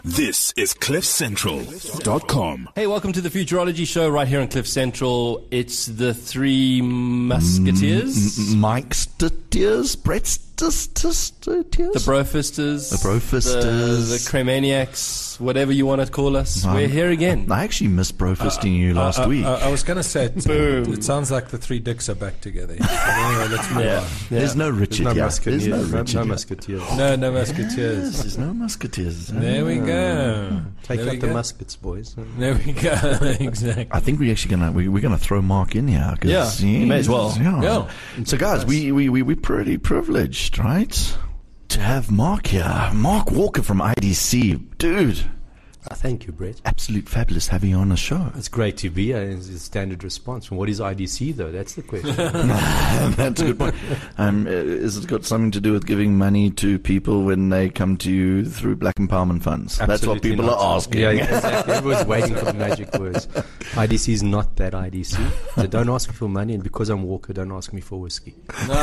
This is CliffCentral.com. Hey, welcome to the Futurology Show right here on Cliff Central. It's the Three Musketeers. Mike Statiers, Brett Statiers, The Brofisters. The Cremaniacs, whatever you want to call us. We're here again. I actually missed brofisting you last week. I was going to say, Boom. it sounds like the three dicks are back together. But anyway, let's move on. There's no Richard no here. musketeers. There's no Richard No here. musketeers. No musketeers. There's no musketeers. There we go. Take There we out the go. muskets, boys. There we go. Exactly. I think we're actually gonna throw Mark in here. 'Cause Yeah, you may as well. Yeah. So guys, we're pretty privileged, right, to have Mark here. Mark Walker from IDC, dude. Thank you, Brett. Absolute fabulous having you on the show. It's great to be here. It's a standard response. And what is IDC, though? That's the question. That's a good point. Is it got something to do with giving money to people when they come to you through Black Empowerment Funds? That's what Absolutely people not. are asking. Yeah, exactly. Everyone's waiting for the magic words. IDC is not that IDC. So don't ask me for money, and because I'm Walker, don't ask me for whiskey.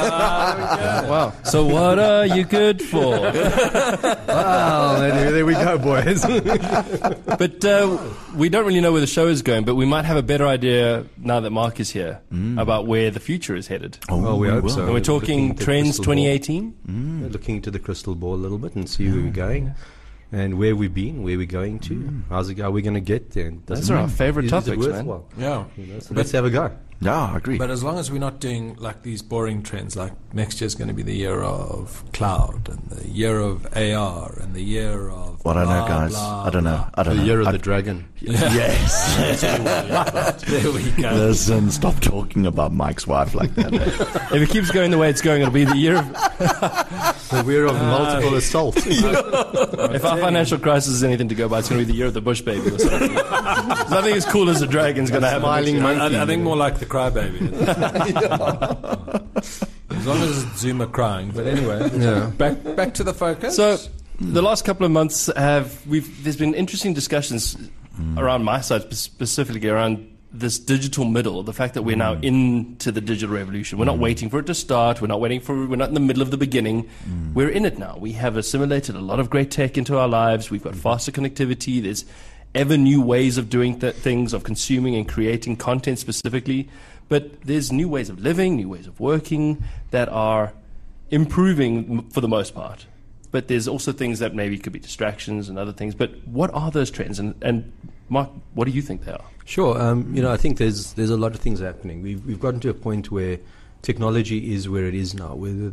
Wow. So what are you good for? Wow, there we go, boys. But we don't really know where the show is going, but we might have a better idea now that Mark is here about where the future is headed. Well, we hope will. so. And we're talking Looking at the trends crystal ball. 2018. We're looking into the crystal ball a little bit and see where we're going. And where we've been, where we're going to. How's it go? Are we going to get there? Those are our favorite Is it topics, man. worthwhile? Yeah. You know, so let's have a go. Yeah, I agree. But as long as we're not doing like these boring trends, like next year's going to be the year of cloud and the year of AR and the year of Well, I don't know, blah, guys. blah, I don't know. blah. I don't The know. year of I- the dragon. Yes. There we go. Listen, stop talking about Mike's wife like that. If it keeps going the way it's going, it'll be the year of... The year of multiple assault. If our financial crisis is anything to go by, it's going to be the year of the bush baby or something. Nothing as cool as a dragon's going to happen. Smiling next year. monkey. I think more like the crybaby. As long as it's Zuma crying. But anyway, back to the focus. So, the last couple of months there's been interesting discussions around my side, specifically around this digital middle, the fact that we're now into the digital revolution. We're not waiting for it to start. We're not in the middle of the beginning. We're in it now. We have assimilated a lot of great tech into our lives. We've got faster connectivity. There's ever new ways of doing things, of consuming and creating content specifically. But there's new ways of living, new ways of working that are improving for the most part. But there's also things that maybe could be distractions and other things. But what are those trends? And Mark, what do you think they are? Sure. I think there's a lot of things happening. We've gotten to a point where technology is where it is now. Where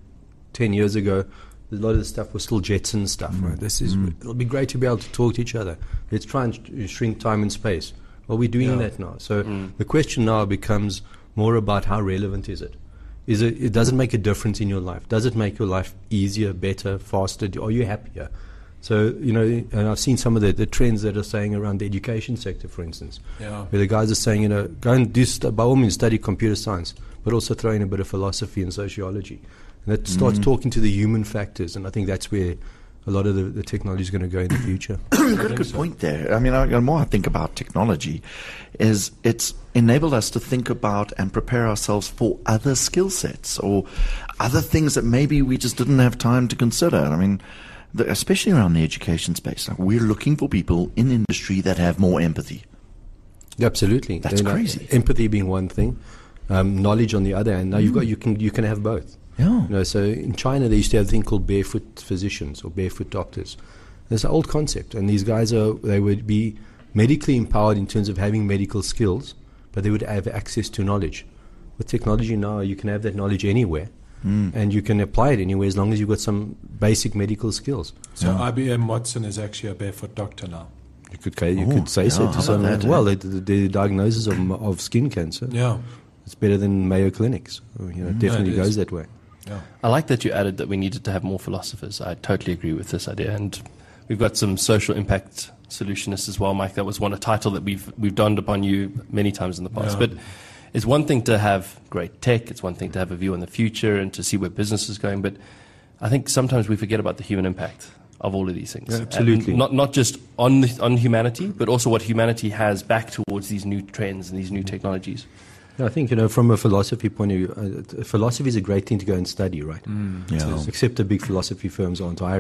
10 years ago, a lot of the stuff was still Jetson stuff. Right? It'll be great to be able to talk to each other. Let's try and shrink time and space. Well, we're doing that now. So the question now becomes more about how relevant is it? It doesn't make a difference in your life. Does it make your life easier, better, faster? Are you happier? So, and I've seen some of the trends that are saying around the education sector, for instance, where the guys are saying, go and by all means study computer science, but also throw in a bit of philosophy and sociology. And that starts talking to the human factors, and I think that's where a lot of the technology is going to go in the future. You've got a good point there. I mean, the more I think about technology, is it's enabled us to think about and prepare ourselves for other skill sets or other things that maybe we just didn't have time to consider. I mean, especially around the education space, like we're looking for people in industry that have more empathy. Absolutely, That's crazy. Empathy being one thing, knowledge on the other hand. Now you can have both. Yeah. So in China they used to have a thing called barefoot physicians or barefoot doctors. It's an old concept, and these guys they would be medically empowered in terms of having medical skills, but they would have access to knowledge. With technology now, you can have that knowledge anywhere. And you can apply it anywhere as long as you've got some basic medical skills. So IBM Watson is actually a barefoot doctor now. You could say so how to someone. about that, Well, the diagnosis of skin cancer, Yeah. it's better than Mayo Clinics. It definitely it goes is. that way. Yeah. I like that you added that we needed to have more philosophers. I totally agree with this idea. And we've got some social impact solutionists as well, Mike. That was a title that we've donned upon you many times in the past. Yeah. But it's one thing to have great tech. It's one thing to have a view on the future and to see where business is going. But I think sometimes we forget about the human impact of all of these things. Yeah, absolutely. And not just on humanity, but also what humanity has back towards these new trends and these new technologies. Yeah, I think, from a philosophy point of view, philosophy is a great thing to go and study, right? Yeah. Except the big philosophy firms aren't hiring.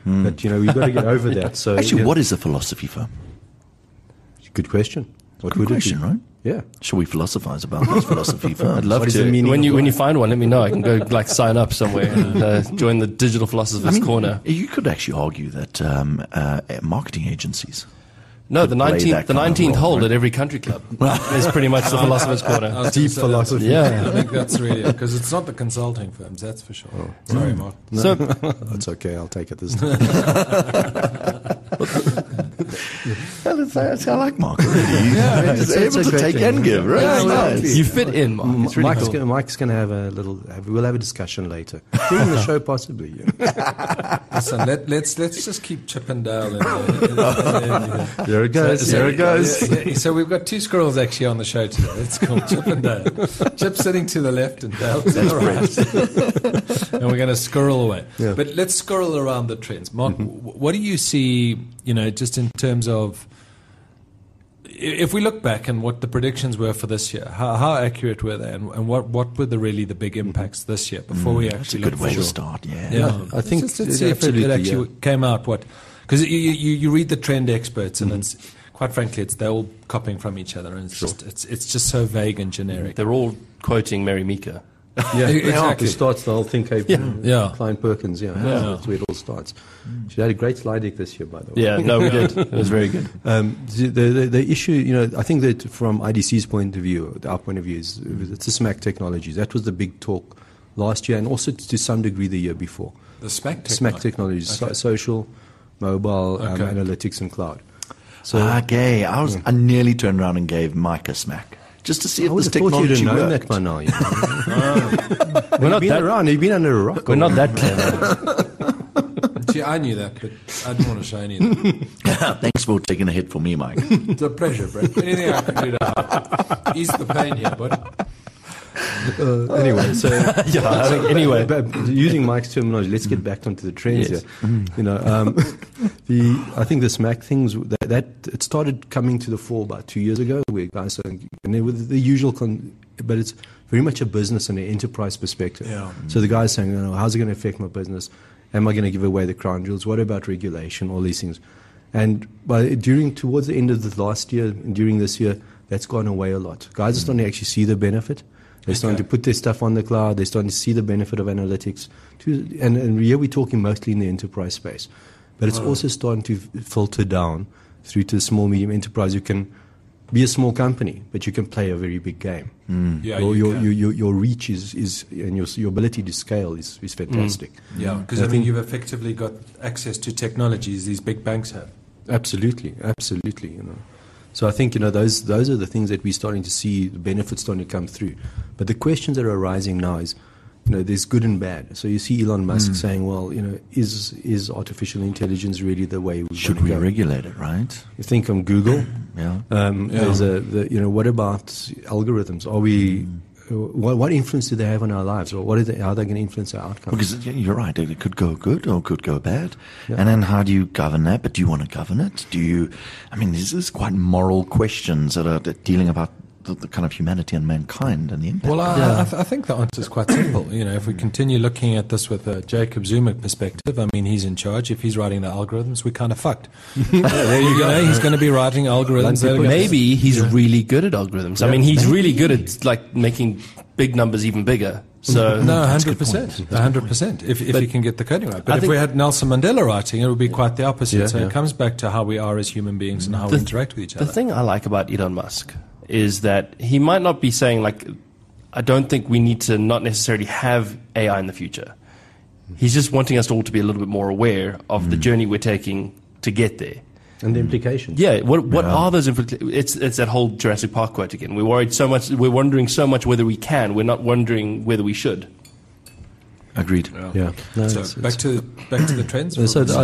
But we've got to get over that. So Actually, what is a philosophy firm? Good question. What Good would question, it be? right? Yeah. Shall we philosophize about those philosophy firms? I'd love What is to. the meaning When of you find one, let me know. I can go sign up somewhere and join the Digital Philosophers Corner. You could actually argue that marketing agencies. No, the play that 19th, the kind of 19th role, hole right? at every country club is pretty much the Philosophers I Corner. was Deep gonna say philosophy. Yeah. I think that's really because it's not the consulting firms, that's for sure. Sorry, Mark. So That's okay. I'll take it this time. I like Mark already. Yeah, he's able a to great take thing. and give, right? Yeah, Nice. you fit in, Mark. It's really cool. Mike's going to have a little. We'll have a discussion later during the show, possibly. Listen, let's just keep Chippendale. In There it goes. There it goes. So we've got two squirrels actually on the show today. It's called Chip and Dale. Chip sitting to the left and Dale to the right. And we're going to squirrel away. Yeah. But let's squirrel around the trends. Mark, what do you see, just in terms of, if we look back and what the predictions were for this year, how accurate were they, and what were the big impacts this year before we That's a actually good look way to forward? start, yeah. Yeah, I think let's see if it absolutely, actually came out because you read the trend experts and it's quite frankly they're all copying from each other and it's just so vague and generic. They're all quoting Mary Meeker. Yeah, Exactly. It starts the whole thing came from Yeah. Klein Perkins. Yeah, that's where it all starts. She had a great slide deck this year, by the way. Yeah, no, we did. It was very good. The issue, I think that from IDC's point of view, our point of view is it's the SMAC technologies. That was the big talk last year, and also to some degree the year before. The SMAC SMAC technologies, Okay. social, mobile, Okay. analytics, and cloud. So Okay, I nearly turned around and gave Mike a smack. Just to see I if would this have thought you'd technology have known worked. that by now. We're not You've been that around. You've been under a rock. We're not that clever. Gee, I knew that, but I didn't want to show any of that. Thanks for taking a hit for me, Mike. It's a pleasure, Brett. Anything I can do to help. Ease the pain here, bud. Anyway, so Yeah, I think anyway. but using Mike's terminology, let's get back onto the trends Yes. here. I think the SMAC things that it started coming to the fore about 2 years ago, where guys are, and they were the usual, but it's very much a business and an enterprise perspective. Yeah. So the guys saying, how's it going to affect my business? Am I going to give away the crown jewels? What about regulation? All these things. And towards the end of the last year and during this year, that's gone away a lot. Guys are starting to actually see the benefit. They're starting to put their stuff on the cloud. They're starting to see the benefit of analytics. And here we're talking mostly in the enterprise space. But it's also starting to filter down through to the small, medium enterprise. You can be a small company, but you can play a very big game. Yeah, Your reach is and your ability to scale is fantastic. Yeah, because I think you've effectively got access to technologies these big banks have. Absolutely. So I think those are the things that we're starting to see the benefits starting to come through. But the questions that are arising now is, there's good and bad. So you see Elon Musk saying, well, is artificial intelligence really the way we Should we regulate it, right? You think on Google. Yeah. There's what about algorithms? Are we? What influence do they have on our lives, or how are they going to influence our outcomes? Because you're right, it could go good or it could go bad. Yeah. And then how do you govern that? But do you want to govern it? This is quite moral questions that are dealing about the kind of humanity and mankind and the impact. Well, I think the answer is quite simple. If we continue looking at this with a Jacob Zuma perspective, he's in charge. If he's writing the algorithms, we're kind of fucked. There you go. He's going to be writing algorithms. Maybe he's really good at algorithms. He's really good at making big numbers even bigger. So no, 100%, 100%. If he can get the coding right, but if we had Nelson Mandela writing, it would be quite the opposite. It comes back to how we are as human beings and how we interact with each other. The thing I like about Elon Musk is that he might not be saying I don't think we need to not necessarily have AI in the future. He's just wanting us all to be a little bit more aware of the journey we're taking to get there. And the implications. Yeah, what are those implications? It's that whole Jurassic Park quote again. We're wondering so much whether we can. We're not wondering whether we should. Agreed. Yeah. No, so back to the trends.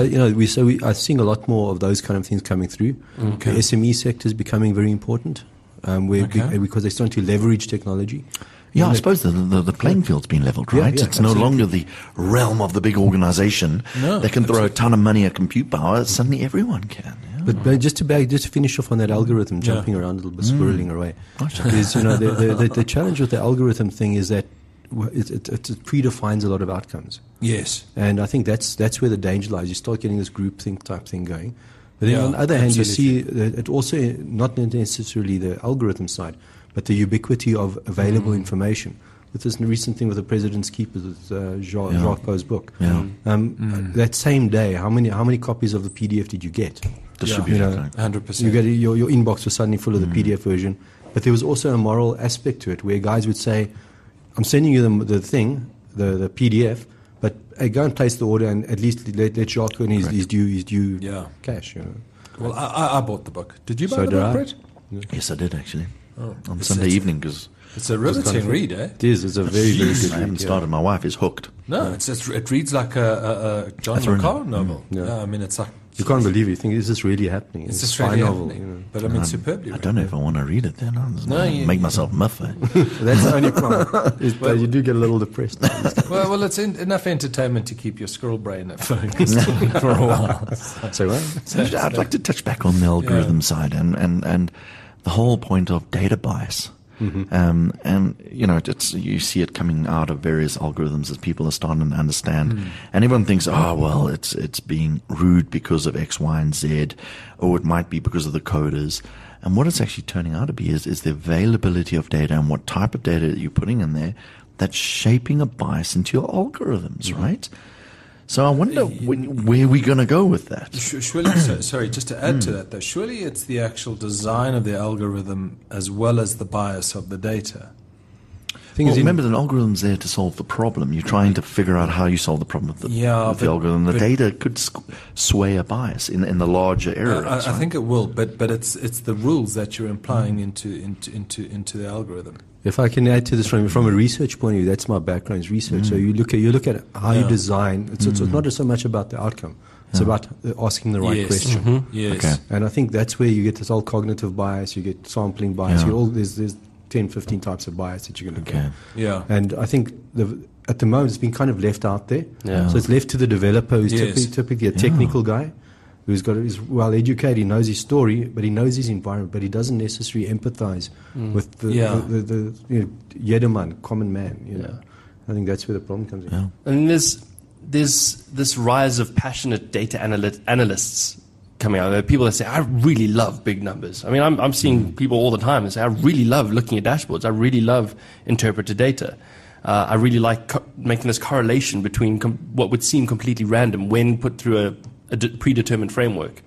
I'm seeing a lot more of those kind of things coming through. Okay. The SME sector is becoming very important. Because they're starting to leverage technology. Yeah, I suppose the playing field's been leveled, right? Yeah, it's no longer the realm of the big organization that can throw a ton of money at compute power. Suddenly everyone can. Yeah. But just to finish off on that algorithm, jumping around a little bit, swirling away, is the challenge with the algorithm thing is that it predefines a lot of outcomes. Yes. And I think that's where the danger lies. You start getting this groupthink type thing going. But then on the other hand, absolutely. you see that it also, not necessarily the algorithm side, but the ubiquity of available information. With this recent thing with the President's Keepers, with Jacques Beau's book. Yeah. That same day, how many copies of the PDF did you get? Distributed. 100%. You get your inbox was suddenly full of the PDF version. But there was also a moral aspect to it where guys would say, I'm sending you the thing, the PDF, but go and place the order and at least let Jacques and his due cash. You know. Well, I bought the book. Did you buy So the did book, I. Brett? Yes, I did actually. On It's- Sunday it's- evening because It's a riveting read, eh? It is. It's a very, very good I haven't read, started. My wife is hooked. No, it reads like a John Thriller. Le Carre novel. Yeah. Yeah, I mean, it's like You can't believe it. You think, is this really happening? it's a just spy really novel. happening. You know. But I mean, superbly I written. don't know if I want to read it then. No, I'll you- make myself muffy. That's the only problem. Is that you do get a little depressed. Well, it's enough entertainment to keep your squirrel brain focused for a while. So what? I'd like to touch back on the algorithm side and the whole point of data bias. And you know, you see it coming out of various algorithms as people are starting to understand, and everyone thinks, oh well, it's being rude because of X, Y, and Z, or it might be because of the coders. And what it's actually turning out to be is the availability of data and what type of data that you're putting in there that's shaping a bias into your algorithms, right? So I wonder where we're going to go with that. Surely, sorry, just to add to that, though, surely it's the actual design of the algorithm as well as the bias of the data. Well, remember, the algorithm's there to solve the problem. You're trying to figure out how you solve the problem with the algorithm. The data could sway a bias in the larger areas. I think it will, but it's the rules that you're implying into the algorithm. If I can add to this from a research point of view, that's my background is research. So you look at how you design. It's not so much about the outcome. It's about asking the right question. Yes. Okay. And I think that's where you get this whole cognitive bias. You get sampling bias. Yeah. There's 10, 15 types of bias that you're going to get. Yeah. And I think at the moment it's been kind of left out there. Yeah. So it's left to the developer who's Yes. typically a technical guy who's is well educated, he knows his story, but he knows his environment, but he doesn't necessarily empathize with the Jedermann, common man. You know. I think that's where the problem comes in. Yeah. And there's this rise of passionate data analysts coming out. There are people that say, I really love big numbers. I mean, I'm seeing people all the time that say, I really love looking at dashboards. I really love interpreted data. I really like making this correlation between what would seem completely random when put through a predetermined framework.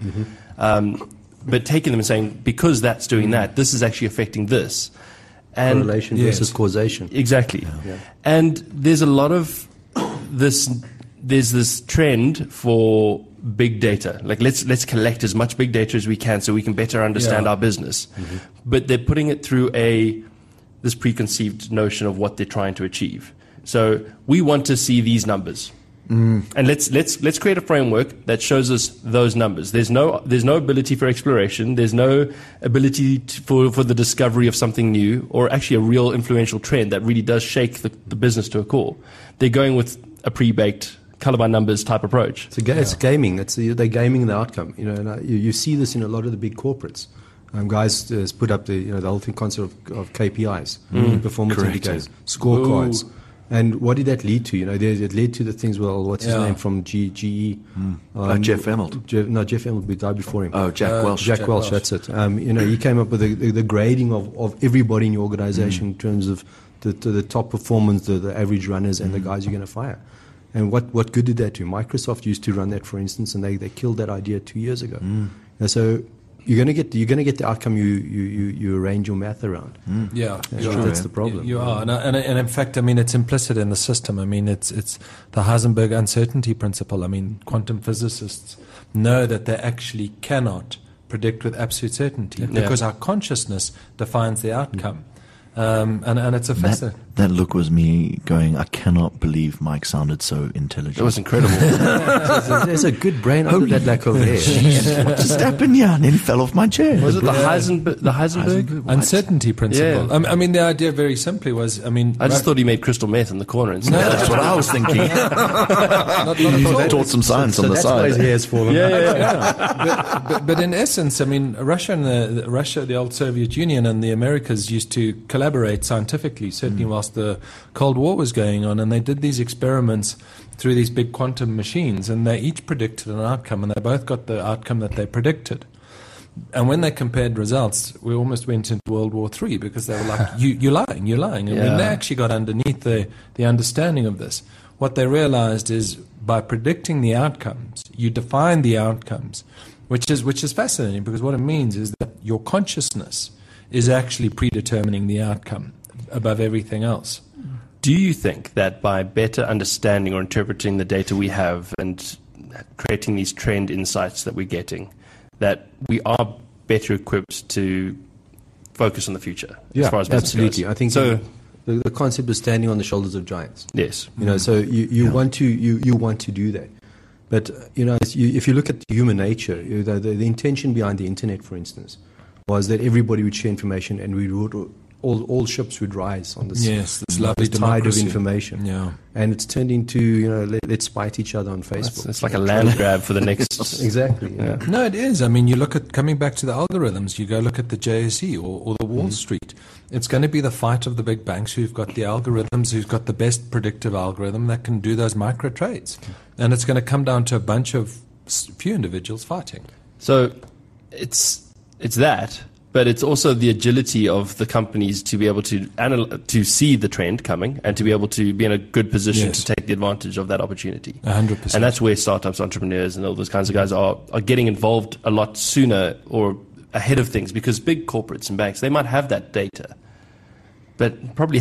But taking them and saying, because that's doing that, this is actually affecting this. And Correlation versus causation. Exactly. And there's a lot of there's this trend for big data. Like let's collect as much big data as we can so we can better understand our business. But they're putting it through this preconceived notion of what they're trying to achieve. So we want to see these numbers. And let's create a framework that shows us those numbers. There's no ability for exploration. There's no ability for the discovery of something new or actually a real influential trend that really does shake the business to a core. They're going with a pre-baked color by numbers type approach. It's gaming. They're gaming the outcome. You know, and you see this in a lot of the big corporates. Guys put up the whole thing concept of KPIs, performance indicators, scorecards. And what did that lead to? You know, it led to the things. Well, what's his name from GE? Jeff Immelt. Jeff Immelt died before him. Oh, Jack Welch. Jack Welch. That's it. He came up with the grading of everybody in your organization in terms of the top performance, the average runners, and the guys you're going to fire. And what good did that do? Microsoft used to run that, for instance, and they killed that idea 2 years ago. And so you're going to get the outcome you arrange your math around. That's the problem. You are, and in fact, I mean, it's implicit in the system. I mean, it's the Heisenberg uncertainty principle. I mean, quantum physicists know that they actually cannot predict with absolute certainty because our consciousness defines the outcome. And it's a fascinating. That look was me going, I cannot believe Mike sounded so intelligent. It was incredible. There's a good brain under that lack of hair. What just happened here? I nearly fell off my chair. Was it the Heisenberg? Uncertainty principle. Yeah. I mean, the idea very simply was, I just thought he made crystal meth in the corner instead. That's what I was thinking. Taught some science on the That's why side. his hair's fallen. but in essence, I mean, Russia, the old Soviet Union and the Americas used to collect collaborate scientifically, certainly whilst the Cold War was going on, and they did these experiments through these big quantum machines, and they each predicted an outcome, and they both got the outcome that they predicted. And when they compared results, we almost went into World War III, because they were like, you're lying. And when they actually got underneath the understanding of this, what they realized is by predicting the outcomes, you define the outcomes, which is fascinating, because what it means is that your consciousness is actually predetermining the outcome above everything else. Do you think that by better understanding or interpreting the data we have and creating these trend insights that we're getting, that we are better equipped to focus on the future as far as business absolutely. goes? I think so. The concept of standing on the shoulders of giants. Yes, So you want to do that, but if you look at human nature, the intention behind the internet, for instance, was that everybody would share information, and we would all ships would rise on this, this lovely tide of democracy. information. Yeah. And it's turned into let's spite each other on Facebook. it's like a land grab for the next. Exactly. Yeah. No, it is. I mean, you look at, coming back to the algorithms, you go look at the JSE or the Wall Street. It's going to be the fight of the big banks who've got the algorithms, who've got the best predictive algorithm that can do those micro trades. And it's going to come down to a bunch of few individuals fighting. So it's that, but it's also the agility of the companies to be able to see the trend coming and to be able to be in a good position Yes. to take the advantage of that opportunity. 100%. And that's where startups, entrepreneurs, and all those kinds of guys are getting involved a lot sooner or ahead of things, because big corporates and banks, they might have that data, but probably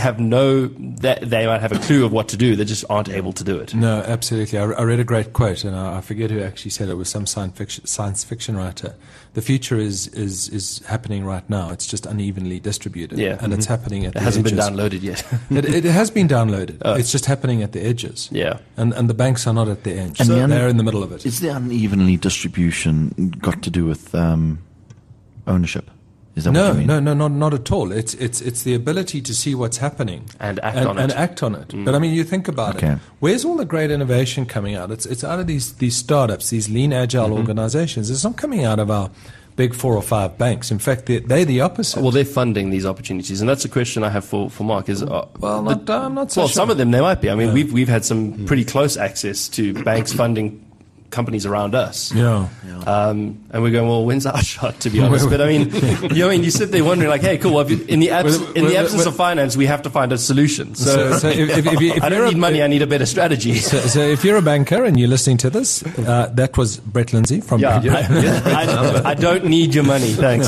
they might have a clue of what to do. They just aren't able to do it. No, absolutely. I read a great quote, and I forget who actually said it. It was some science fiction writer. The future is happening right now. It's just unevenly distributed, and it's happening at the edges. It hasn't been downloaded yet. It has been downloaded. It's just happening at the edges. Yeah. And the banks are not at the edge. And So they're in the middle of it. Is the unevenly distribution got to do with ownership? Is that what you mean? No, not at all. It's the ability to see what's happening And act on it. act on it. But I mean, you think about it. Where's all the great innovation coming out? It's out of these startups, these lean, agile organizations. It's not coming out of our big 4 or 5 banks. In fact, they're the opposite. Well, they're funding these opportunities, and that's a question I have for Mark. Is I'm not so sure. some of them they might be. I mean, we've had some pretty close access to banks funding companies around us. Yeah. And we're going, well, when's our shot, to be honest? But I mean, you sit there wondering, like, hey, cool. Well, in the absence of finance, we have to find a solution. So if I don't need money, I need a better strategy. So if you're a banker and you're listening to this, that was Brett Lindsay from I don't need your money, thanks.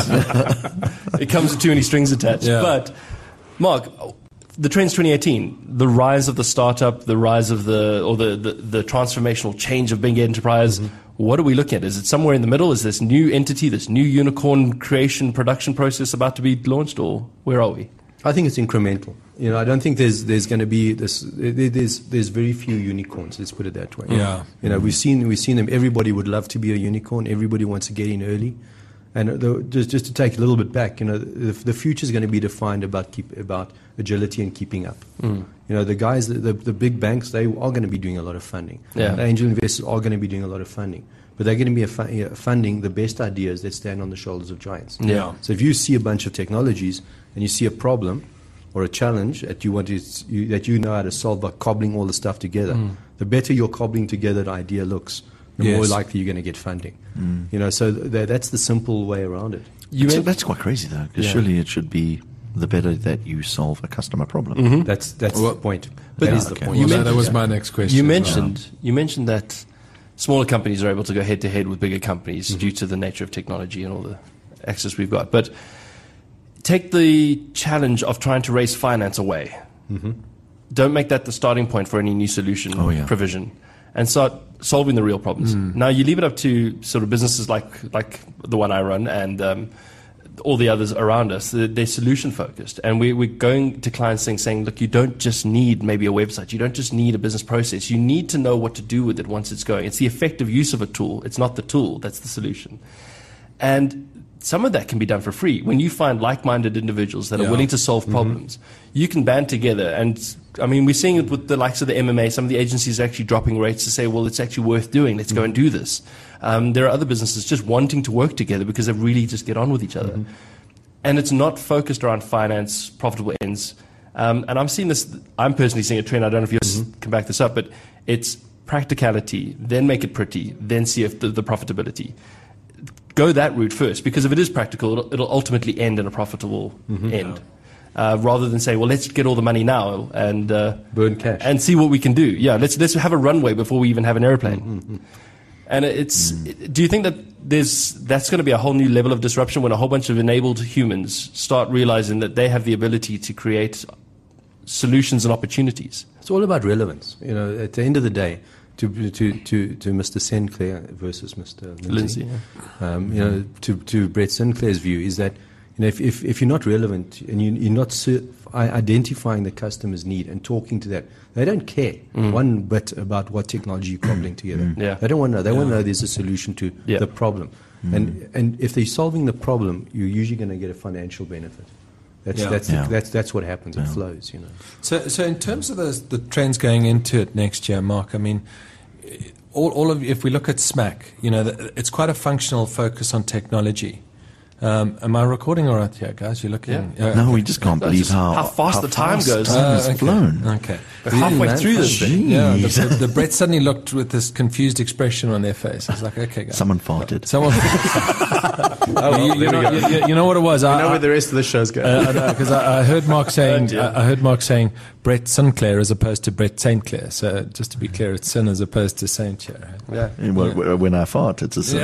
It comes with too many strings attached. Yeah. But Mark, the Trends 2018, the rise of the startup, the rise of the transformational change of big enterprise. What are we looking at? Is it somewhere in the middle? Is this new entity, this new unicorn creation production process about to be launched, or where are we? I think it's incremental. I don't think there's going to be this. There's very few unicorns. Let's put it that way. Yeah. We've seen them. Everybody would love to be a unicorn. Everybody wants to get in early. And just to take a little bit back, the future is going to be defined about agility and keeping up. The guys, the big banks, they are going to be doing a lot of funding. Yeah. The angel investors are going to be doing a lot of funding, but they're going to be funding the best ideas that stand on the shoulders of giants. Yeah. So if you see a bunch of technologies and you see a problem or a challenge that you know how to solve by cobbling all the stuff together, the better your cobbling together idea looks, the more likely you're going to get funding. So that's the simple way around it. That's quite crazy, though, because surely it should be the better that you solve a customer problem. That's the point. But That is the point. That was my next question. You mentioned that smaller companies are able to go head to head with bigger companies due to the nature of technology and all the access we've got. But take the challenge of trying to raise finance away. Don't make that the starting point for any new solution provision, and start solving the real problems. Now you leave it up to sort of businesses like the one I run and all the others around us. They're solution focused, and we're going to clients saying, look, you don't just need maybe a website, you don't just need a business process, you need to know what to do with it once it's going. It's the effective use of a tool. It's not the tool that's the solution. And some of that can be done for free. When you find like-minded individuals that are willing to solve problems, you can band together. And I mean, we're seeing it with the likes of the MMA. Some of the agencies are actually dropping rates to say, well, it's actually worth doing. Let's go and do this. There are other businesses just wanting to work together because they really just get on with each other. and it's not focused around finance, profitable ends. And I'm seeing this. I'm personally seeing a trend. I don't know if you can back this up, but it's practicality, then make it pretty, then see if the profitability. Go that route first, because if it is practical, it'll ultimately end in a profitable end. Rather than say, well, let's get all the money now and burn cash and see what we can do. Yeah, let's have a runway before we even have an airplane. And do you think that that's going to be a whole new level of disruption when a whole bunch of enabled humans start realizing that they have the ability to create solutions and opportunities? It's all about relevance. At the end of the day, to Mr. Sinclair versus Mr. Lindsay. To Brett Sinclair's view is that if you're not relevant and you're not identifying the customer's need and talking to that, they don't care one bit about what technology you're cobbling together. They don't want to know. They want to know there's a solution to the problem. And if they're solving the problem, you're usually going to get a financial benefit. That's what happens. It flows, So in terms of the trends going into it next year, Mark, I mean, if we look at SMAC, it's quite a functional focus on technology. Am I recording all right here, guys? You're looking. No, we just can't believe how fast the time goes. Time has flown. Okay, we're halfway through this thing. Yeah, the Brett suddenly looked with this confused expression on their face. It's like, okay, guys. Someone farted. You know what it was? I know where the rest of the show's going. Because I heard Mark saying. I heard Mark saying Brett Sinclair as opposed to Brett St. Clair. So just to be clear, it's sin as opposed to Saint here. When I fart, it's a sin.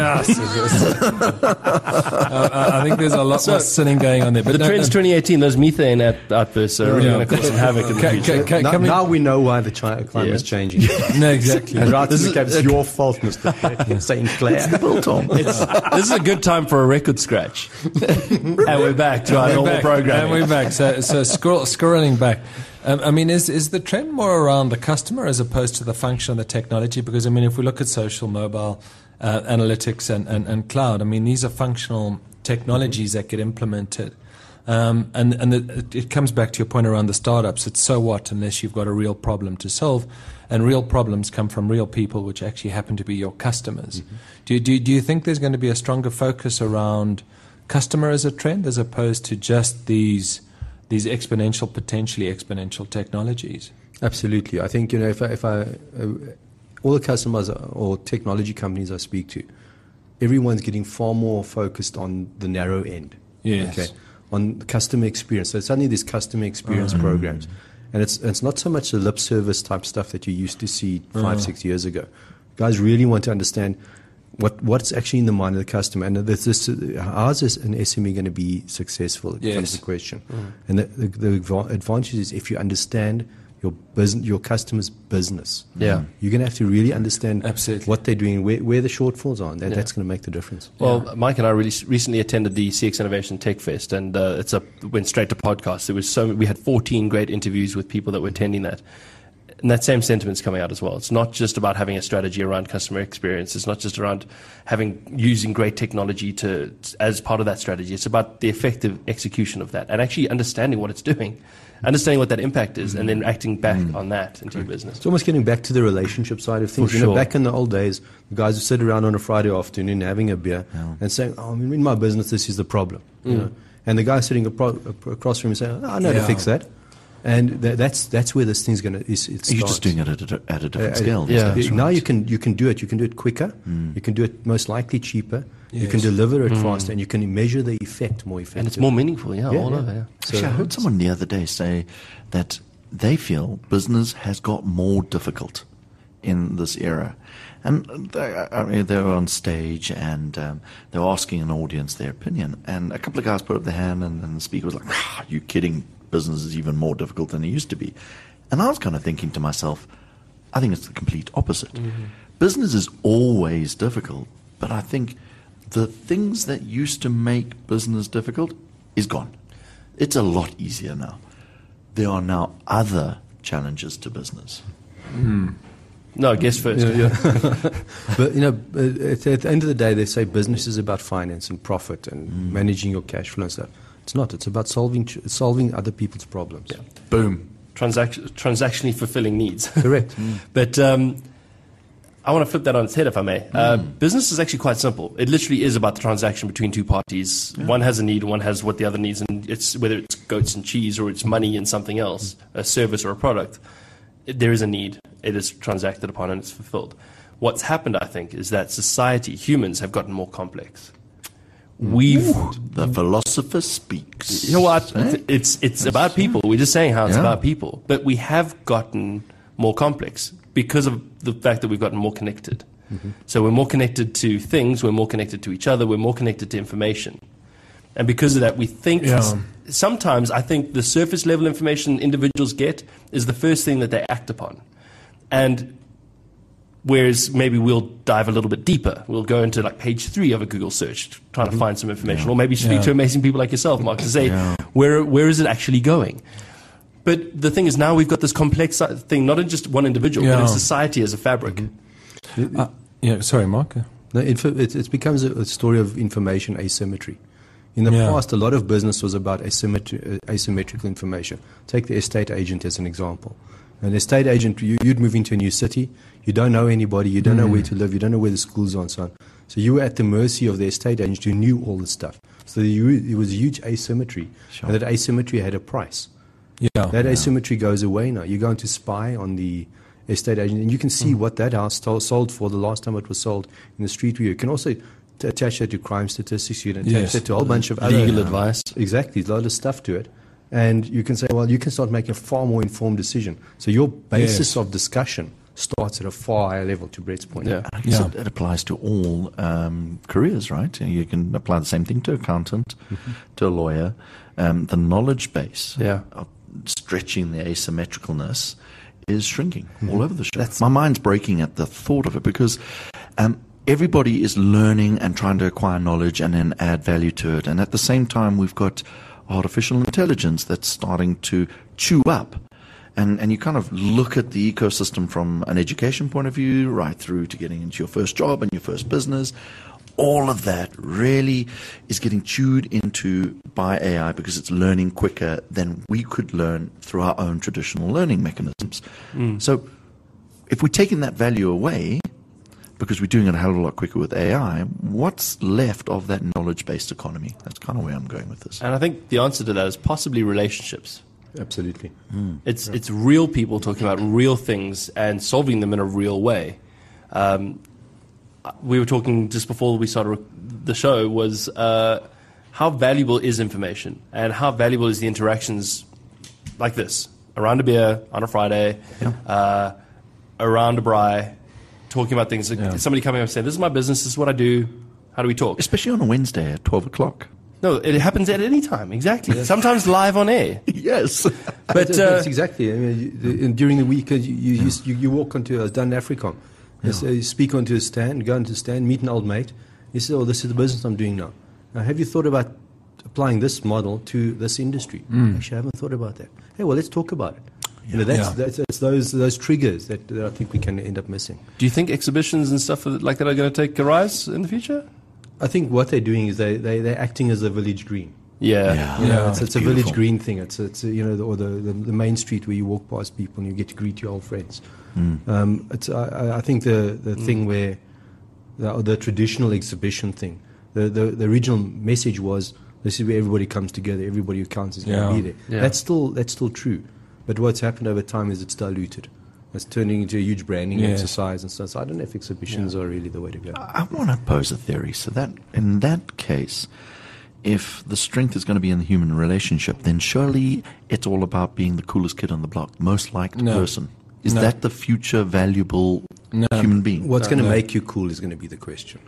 I think there's a lot more sinning going on there. But the trends 2018, those methane outbursts are really going to cause some havoc in the future. Now we know why the climate is changing. No, exactly. And it's your fault, Mr. St. Clair. This is a good time for a record scratch. And we're back to our normal program. And we're back. So scrolling back. I mean, is the trend more around the customer as opposed to the function of the technology? Because, I mean, if we look at social, mobile, analytics and cloud, I mean, these are functional technologies that get implemented. It comes back to your point around the startups. It's so what unless you've got a real problem to solve, and real problems come from real people, which actually happen to be your customers. Do you think there's going to be a stronger focus around customer as a trend as opposed to just these potentially exponential technologies? Absolutely. I think if I all the customers or technology companies I speak to, everyone's getting far more focused on the narrow end. Yes. Okay. On the customer experience. So suddenly there's customer experience programs. And it's not so much the lip service type stuff that you used to see 5-6 years ago. Guys really want to understand what's actually in the mind of the customer. And how is an SME going to be successful? That's the question. And the advantage is if you understand your customer's business. Yeah. You're going to have to really understand Absolutely. what they're doing, where the shortfalls are, and that's going to make the difference. Well, Mike and I recently attended the CX Innovation Tech Fest, and went straight to podcasts. We had 14 great interviews with people that were attending that. And that same sentiment's coming out as well. It's not just about having a strategy around customer experience. It's not just around using great technology as part of that strategy. It's about the effective execution of that and actually understanding what it's doing, understanding what that impact is, and then acting back on that into your business. It's almost getting back to the relationship side of things. For sure. Back in the old days, the guys would sit around on a Friday afternoon having a beer and saying, in my business, this is the problem. You know? And the guy sitting across from him saying, I know how to fix that. And that's where this thing's going to. You're just doing it at a different scale. Now you can do it. You can do it quicker. You can do it most likely cheaper. Yes. You can deliver it faster, and you can measure the effect more effectively. And it's more meaningful, all over. Yeah. Actually, I heard someone the other day say that they feel business has got more difficult in this era. And they were on stage and they were asking an audience their opinion. And a couple of guys put up their hand, and the speaker was like, are you kidding? Business is even more difficult than it used to be. And I was kind of thinking to myself, I think it's the complete opposite. Business is always difficult, but I think the things that used to make business difficult is gone. It's a lot easier now. There are now other challenges to business. No, guess first. But at the end of the day, they say business is about finance and profit and managing your cash flow and stuff. It's not. It's about solving other people's problems. Yeah. Boom. Transactionally fulfilling needs. Correct. But I want to flip that on its head, if I may. Business is actually quite simple. It literally is about the transaction between two parties. Yeah. One has a need, one has what the other needs, and it's whether it's goats and cheese or it's money and something else, a service or a product. There is a need. It is transacted upon and it's fulfilled. What's happened, I think, is that society, humans, have gotten more complex. The philosopher speaks. You know what? It's about people. We're just saying how it's about people. But we have gotten more complex because of the fact that we've gotten more connected. Mm-hmm. So we're more connected to things, we're more connected to each other, we're more connected to information. And because of that, we think sometimes I think the surface level information individuals get is the first thing that they act upon. And whereas maybe we'll dive a little bit deeper. We'll go into like page 3 of a Google search, trying to find some information, or maybe speak to amazing people like yourself, Mark, to say, where is it actually going? But the thing is, now we've got this complex thing, not in just one individual, but in society as a fabric. Sorry, Mark. No, it becomes a story of information asymmetry. In the past, a lot of business was about asymmetrical information. Take the estate agent as an example. An estate agent, you'd move into a new city, you don't know anybody, you don't know where to live, you don't know where the schools are and so on. So you were at the mercy of the estate agent who knew all this stuff. So there was huge asymmetry, and that asymmetry had a price. That asymmetry goes away now. You go into spy on the estate agent, and you can see what that house sold for the last time it was sold in the street view. You can also attach that to crime statistics. You can attach that to a whole bunch of legal advice. Exactly, a lot of stuff to it. And you can say, well, you can start making a far more informed decision. So your basis of discussion starts at a far higher level, to Brett's point. I guess it applies to all careers, right? You can apply the same thing to an accountant, to a lawyer. The knowledge base of stretching the asymmetricalness is shrinking all over the show. My mind's breaking at the thought of it because everybody is learning and trying to acquire knowledge and then add value to it. And at the same time, we've got artificial intelligence that's starting to chew up. And you kind of look at the ecosystem from an education point of view, right through to getting into your first job and your first business. All of that really is getting chewed into by AI because it's learning quicker than we could learn through our own traditional learning mechanisms. So if we're taking that value away, because we're doing it a hell of a lot quicker with AI, what's left of that knowledge-based economy? That's kind of where I'm going with this. And I think the answer to that is possibly relationships. Absolutely. It's real people talking about real things and solving them in a real way. We were talking just before we started the show was how valuable is information and how valuable is the interactions like this, around a beer on a Friday, around a braai, talking about things. Somebody coming up and saying, this is my business, this is what I do, how do we talk? Especially on a Wednesday at 12 o'clock. No, it happens at any time, exactly. Sometimes live on air. Yes. But that's exactly. I mean, during the week, you walk onto done AFRICOM. You speak onto a stand, go into a stand, meet an old mate. You say, this is the business I'm doing now. Now, have you thought about applying this model to this industry? Actually, I haven't thought about that. Hey, well, let's talk about it. That's those triggers that I think we can end up missing. Do you think exhibitions and stuff like that are going to take a rise in the future? I think what they're doing is they're acting as a village green. It's a village green thing. It's or the main street where you walk past people and you get to greet your old friends. I think the thing where the traditional exhibition thing, the original message was this is where everybody comes together, everybody who counts is going to be there. That's still true, but what's happened over time is it's diluted. It's turning into a huge branding exercise and stuff. So I don't know if exhibitions are really the way to go. I want to pose a theory. So that in that case, if the strength is going to be in the human relationship, then surely it's all about being the coolest kid on the block, most liked person. Is that the future valuable human being? What's going to make you cool is going to be the question.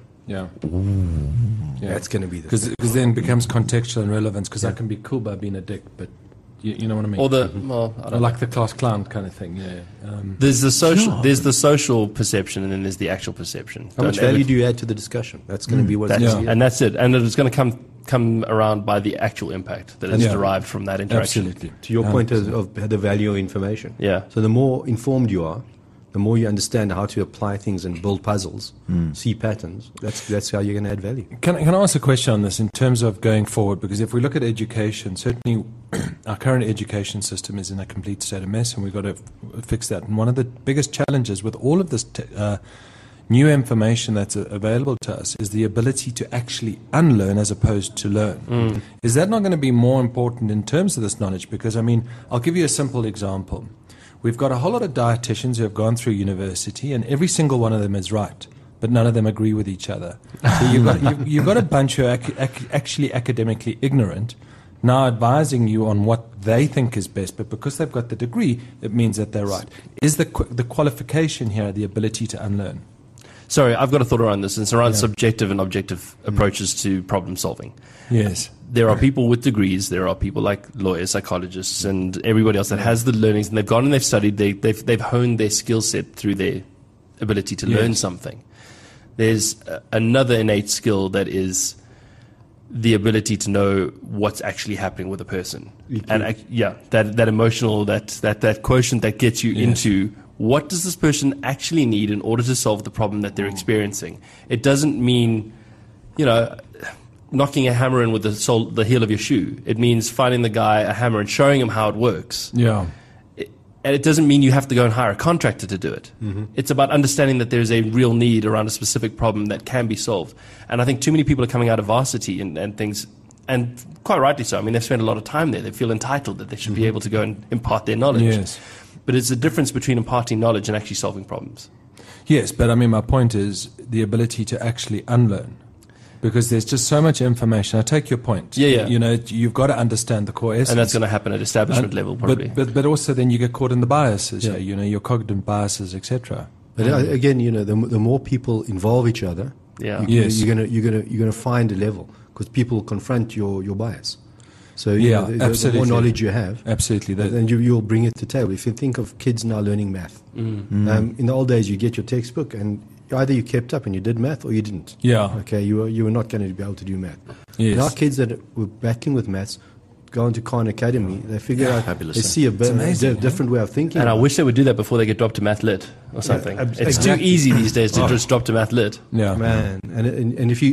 That's going to be the question. Because then it becomes contextual and relevance, because I can be cool by being a dick, but you know what I mean? Or I don't like the class clown kind of thing, There's the social perception, and then there's the actual perception. How much value do you add to the discussion? That's going to be what's and that's it. And it's going to come around by the actual impact that is derived from that interaction. Absolutely. To your point of the value of information. Yeah. So the more informed you are, the more you understand how to apply things and build puzzles, see patterns, that's how you're going to add value. Can I ask a question on this in terms of going forward? Because if we look at education, certainly our current education system is in a complete state of mess, and we've got to fix that. And one of the biggest challenges with all of this new information that's available to us is the ability to actually unlearn as opposed to learn. Is that not going to be more important in terms of this knowledge? Because, I mean, I'll give you a simple example. We've got a whole lot of dietitians who have gone through university, and every single one of them is right, but none of them agree with each other. So you've got a bunch who are actually academically ignorant, now advising you on what they think is best, but because they've got the degree, it means that they're right. Is the qualification here the ability to unlearn? Sorry, I've got a thought around this. It's around subjective and objective approaches to problem solving. Yes. There are people with degrees. There are people like lawyers, psychologists, and everybody else that has the learnings, and they've gone and they've studied. They've honed their skill set through their ability to learn something. There's another innate skill that is the ability to know what's actually happening with a person, and that emotional, that quotient that gets you into what does this person actually need in order to solve the problem that they're experiencing. It doesn't mean, knocking a hammer in with the heel of your shoe. It means finding the guy a hammer and showing him how it works. Yeah. And it doesn't mean you have to go and hire a contractor to do it. It's about understanding that there's a real need around a specific problem that can be solved. And I think too many people are coming out of varsity and things, and quite rightly so. I mean, they've spent a lot of time there. They feel entitled that they should be able to go and impart their knowledge. Yes. But it's a difference between imparting knowledge and actually solving problems. Yes, but I mean, my point is the ability to actually unlearn. Because there's just so much information. I take your point. Yeah. You've got to understand the core essence. And that's going to happen at establishment level, probably. But also then you get caught in the biases, your cognitive biases, etc. But again, the more people involve each other, you're gonna find a level, because people confront your bias. So the more knowledge you have, absolutely, then you'll bring it to table. If you think of kids now learning math, in the old days you get your textbook and either you kept up and you did math or you didn't. Yeah. Okay, you were not going to be able to do math. Yes. Now kids that were battling with maths go into Khan Academy, they figure out, fabulous, they see a different way of thinking. And I wish they would do that before they get dropped to Math Lit or something. It's too easy these days to just drop to Math Lit. Yeah, man. And if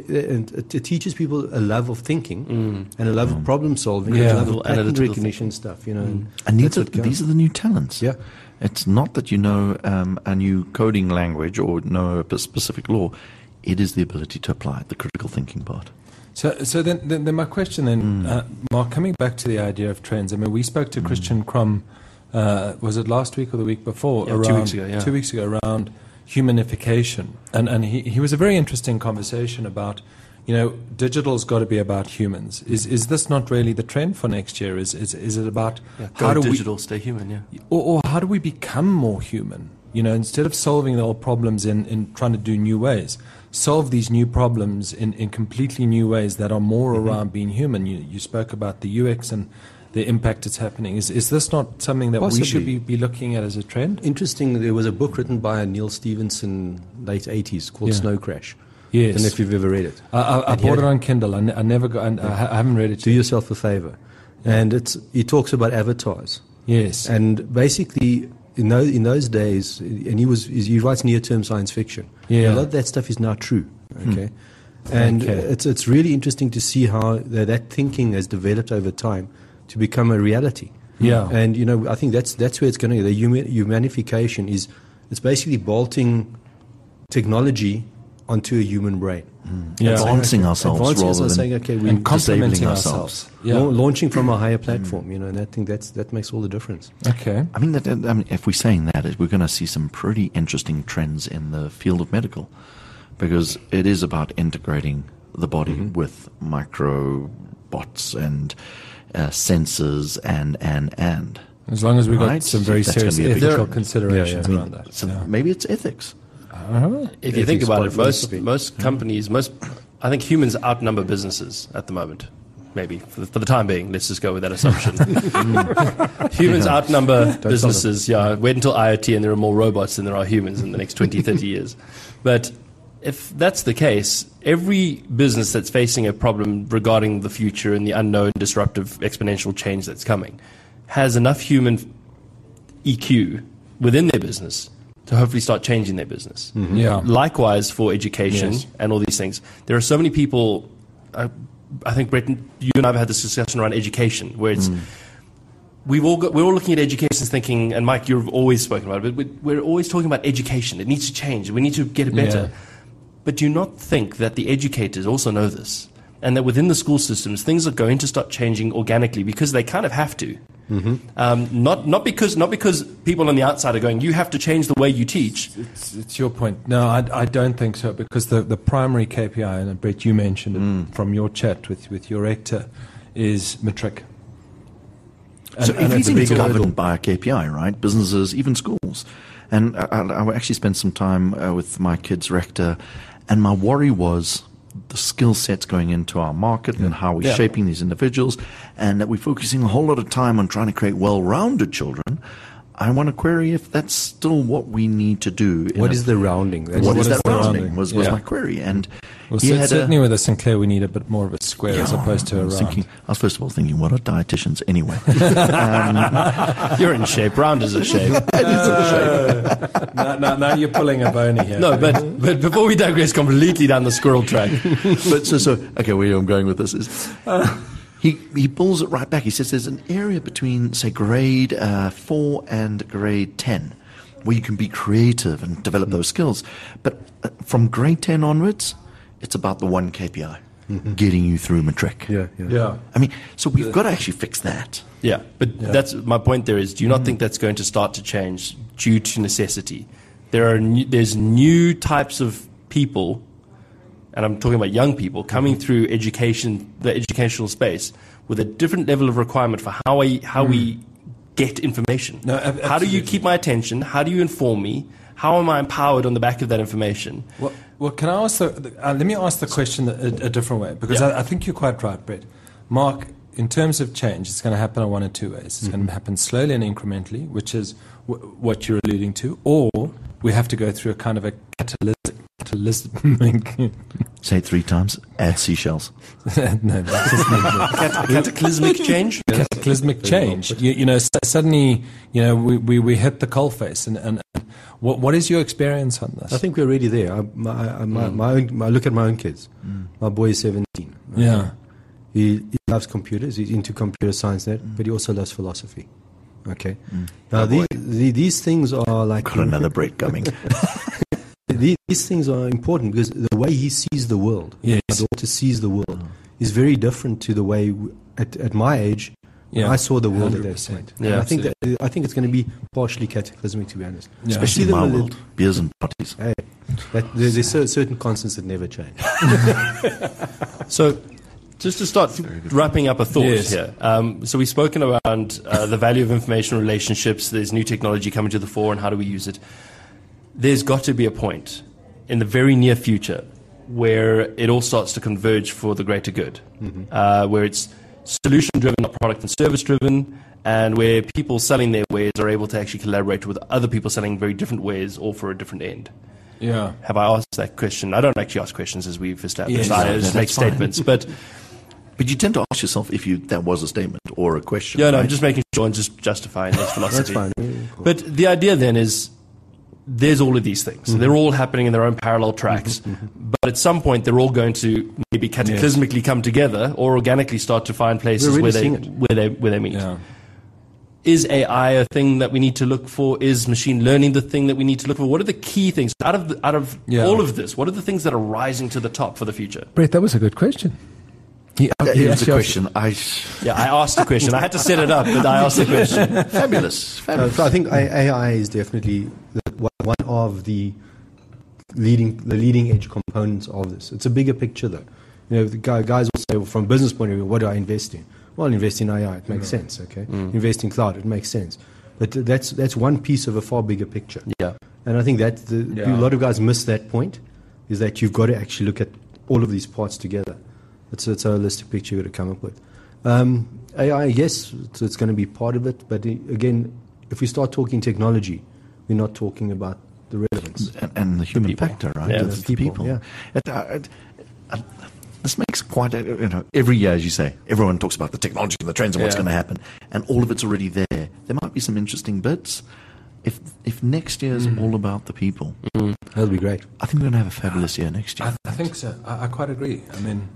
it teaches people a love of thinking and a love of problem solving, and a love of pattern recognition stuff, And these are the new talents. Yeah. It's not that you know a new coding language or know a specific law. It is the ability to apply it, the critical thinking part. So then my question then, Mark, coming back to the idea of trends. I mean, we spoke to Christian Crum, was it last week or the week before? 2 weeks ago, 2 weeks ago, around humanification. And he was a very interesting conversation about, digital's got to be about humans. Is this not really the trend for next year? Is it about how do digital stay human? Or how do we become more human? Instead of solving the old problems in trying to do new ways, solve these new problems in completely new ways that are more around being human. You spoke about the UX and the impact it's happening. Is this not something that we should be looking at as a trend? Interesting. There was a book written by Neil Stephenson, late 80s, called Snow Crash. Yes. I don't know if you've ever read it. I bought it on Kindle. I never got. I haven't read it. Do yourself a favor. And he talks about avatars. Yes. And basically, in those days, and he writes near-term science fiction. Yeah. A lot of that stuff is now true. Okay. And it's really interesting to see how that thinking has developed over time to become a reality. Yeah. And I think that's where it's going to go. The humanification it's basically bolting technology onto a human brain. Advancing ourselves rather than saying, okay, we're disabling ourselves. Launching from a higher platform, and I think that makes all the difference. Okay. I mean, if we're saying that, we're going to see some pretty interesting trends in the field of medical, because it is about integrating the body with microbots and sensors and. As long as we've got some very serious ethical considerations around that. So maybe it's ethics. If you think about it, most companies, I think humans outnumber businesses at the moment. Maybe for the time being, let's just go with that assumption. Humans outnumber businesses. Wait until IoT and there are more robots than there are humans in the next 20, 30 years. But if that's the case, every business that's facing a problem regarding the future and the unknown, disruptive, exponential change that's coming has enough human EQ within their business to hopefully start changing their business. Likewise for education and all these things. There are so many people, I think, Brett, you and I have had this discussion around education, where it's we're all looking at education thinking, and Mike, you've always spoken about it, but we're always talking about education. It needs to change. We need to get it better. Yeah. But do you not think that the educators also know this? And that within the school systems, things are going to start changing organically because they kind of have to. Mm-hmm. Not because people on the outside are going, you have to change the way you teach. It's your point. No, I don't think so, because the primary KPI, and Brett, you mentioned it from your chat with your rector, is matric. So everything's governed by a KPI, right? Businesses, even schools. And I actually spent some time with my kid's rector, and my worry was the skill sets going into our market and how we're shaping these individuals, and that we're focusing a whole lot of time on trying to create well-rounded children. I want to query if that's still what we need to do. What is the rounding? What is that rounding was my query. And certainly with a Sinclair, we need a bit more of a square as opposed to a round. I was first of all thinking, what are dietitians anyway? You're in shape. Round is a shape. It is a shape. Now you're pulling a bony here. No, but before we digress completely down the squirrel track. But so okay, where I'm going with this is... He pulls it right back. He says there's an area between, say, grade 4 and grade 10 where you can be creative and develop those skills. But from grade 10 onwards, it's about the one KPI, getting you through matric. Yeah. I mean, so we've got to actually fix that. Yeah, but that's my point there is, do you not think that's going to start to change due to necessity? There's new types of people, and I'm talking about young people, coming through the educational space with a different level of requirement for how we get information. No, how do you keep my attention? How do you inform me? How am I empowered on the back of that information? Well, can I also let me ask the question a different way, because I think you're quite right, Brett. Mark, in terms of change, it's going to happen in one of two ways. It's going to happen slowly and incrementally, which is what you're alluding to, or we have to go through a kind of a catalytic. Say it 3 times. Add seashells. No. Cataclysmic change. Cataclysmic change. Suddenly, we hit the coalface. And what is your experience on this? I think we're already there. I look at my own kids. My boy is 17. Yeah. He loves computers. He's into computer science, but he also loves philosophy. Okay. Now these things are like. Got another break coming. These things are important because the way he sees the world, my daughter sees the world, is very different to the way at my age I saw the world 100%. At that point. Yeah, I think it's going to be partially cataclysmic, to be honest. Yeah. Especially in my world, beers and parties. Hey, there's certain constants that never change. So, just to start wrapping up a thought here. So we've spoken around the value of information relationships. There's new technology coming to the fore, and how do we use it? There's got to be a point in the very near future where it all starts to converge for the greater good, where it's solution-driven, not product and service-driven, and where people selling their wares are able to actually collaborate with other people selling very different wares, all for a different end. Yeah. Have I asked that question? I don't actually ask questions, as we've established. Yes, I just make statements. But you tend to ask yourself if that was a statement or a question. Yeah, no, right? I'm just making sure and just justifying this philosophy. That's fine. Yeah, cool. But the idea then is, there's all of these things. They're all happening in their own parallel tracks. But at some point, they're all going to maybe cataclysmically come together or organically start to find places where they meet. Yeah. Is AI a thing that we need to look for? Is machine learning the thing that we need to look for? What are the key things out of all of this? What are the things that are rising to the top for the future? Brett, that was a good question. Here's the question. I asked the question. I had to set it up, but I asked the question. Fabulous. So I think AI is definitely one of the leading edge components of this. It's a bigger picture, though. The guys will say, well, from a business point of view, what do I invest in? Well, invest in AI. It makes sense. Okay. Invest in cloud. It makes sense. But that's one piece of a far bigger picture. Yeah. And I think that a lot of guys miss that point. Is that you've got to actually look at all of these parts together. It's a holistic picture you've got to come up with. AI, yes, it's going to be part of it. But again, if we start talking technology, we're not talking about the relevance. And the human factor, right? Yeah, the people. Yeah. This makes quite every year, as you say, everyone talks about the technology and the trends and what's going to happen. And all of it's already there. There might be some interesting bits. If next year is all about the people, that'll be great. I think we're going to have a fabulous year next year. I think so. I quite agree. I mean,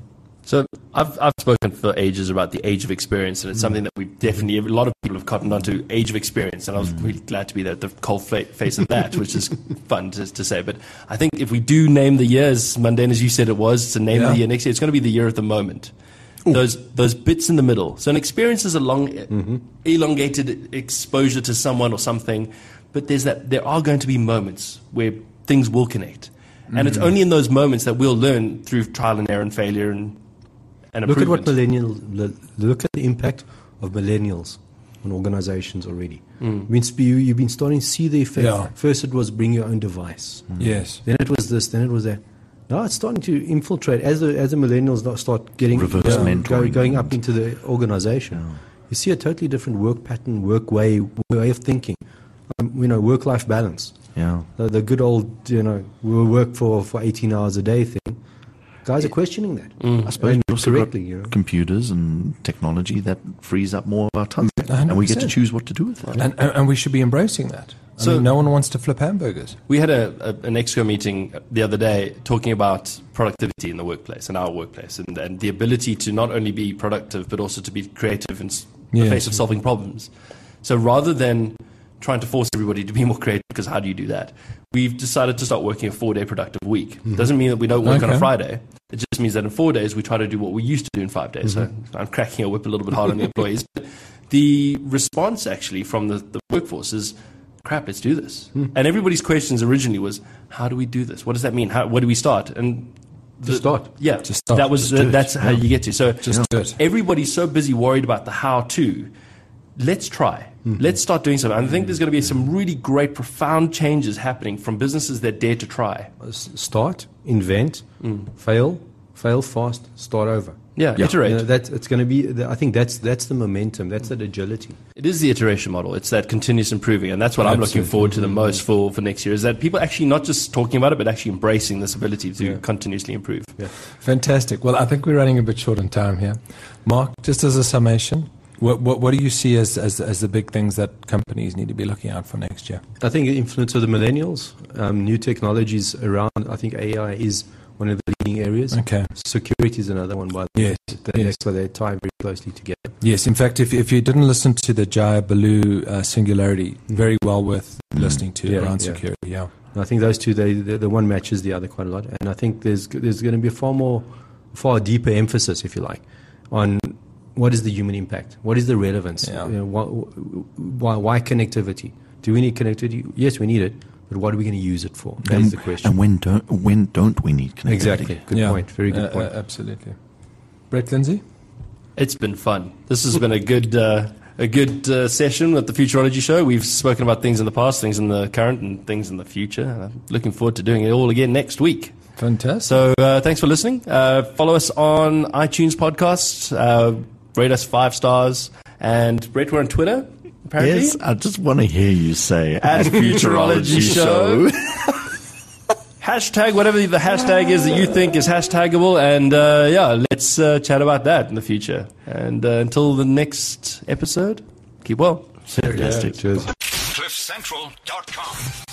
So I've spoken for ages about the age of experience, and it's something that a lot of people have cottoned onto, age of experience, and I was really glad to be there at the cold face of that, which is fun to say. But I think if we do name the year, as mundane as you said it was, to name the year next year, it's going to be the year of the moment. Ooh. Those bits in the middle. So an experience is a long, elongated exposure to someone or something, but there are going to be moments where things will connect. And it's only in those moments that we'll learn through trial and error and failure and look at what look at the impact of millennials on organizations already. You've been starting to see the effect. Yeah. First it was bring your own device. Yes. Then it was this, then it was that. Now it's starting to infiltrate as the millennials start getting going up into the organization. Yeah. You see a totally different work pattern, work way of thinking. Work-life balance. Yeah, the good old, we'll work for 18 hours a day thing. Guys are questioning that. I suppose we also got computers and technology that frees up more of our time, 100%. And we get to choose what to do with it. And we should be embracing that. So no one wants to flip hamburgers. We had an ExCo meeting the other day talking about productivity in the workplace, in our workplace, and the ability to not only be productive but also to be creative in the face of solving problems. So rather than trying to force everybody to be more creative, because how do you do that? We've decided to start working a 4-day productive week. Doesn't mean that we don't work on a Friday. It just means that in 4 days we try to do what we used to do in 5 days. So I'm cracking a whip a little bit hard on the employees. But the response actually from the workforce is, crap, let's do this. And everybody's questions originally was, how do we do this? What does that mean? Where do we start? And start. Yeah, just start. That's how you get to. So just do it. Everybody's so busy worried about the how-to. Let's try. Let's start doing something. I think there's going to be some really great, profound changes happening from businesses that dare to try. Start, invent, fail fast, start over. Yeah. Iterate. It's going to be. I think that's the momentum. That's that agility. It is the iteration model. It's that continuous improving, and that's what I'm looking forward to the most for next year. Is that people actually not just talking about it, but actually embracing this ability to continuously improve. Yeah. Fantastic. Well, I think we're running a bit short on time here. Mark, just as a summation, what do you see as the big things that companies need to be looking out for next year? I think the influence of the millennials, new technologies around. I think AI is one of the leading areas. Okay. Security is another one, by the way. That's where they tie very closely together. Yes, in fact, if you didn't listen to the Jaya Balu Singularity, very well worth listening to around security. Yeah. And I think those two, the one matches the other quite a lot. And I think there's going to be a far deeper emphasis, if you like, on what is the human impact? What is the relevance? Yeah. Why connectivity? Do we need connectivity? Yes, we need it. But what are we going to use it for? That is the question. And when don't we need connectivity? Exactly. Good point. Very good point. Absolutely. Brett Lindsay? It's been fun. This has been a good session with the Futurology Show. We've spoken about things in the past, things in the current, and things in the future. I'm looking forward to doing it all again next week. Fantastic. So thanks for listening. Follow us on iTunes podcasts. Rate us 5 stars. And Brett, we're on Twitter, apparently. Yes, I just want to hear you say at Futurology Show. Hashtag whatever the hashtag is that you think is hashtagable. And let's chat about that in the future. And until the next episode, keep well. Fantastic. Cheers. CliffCentral.com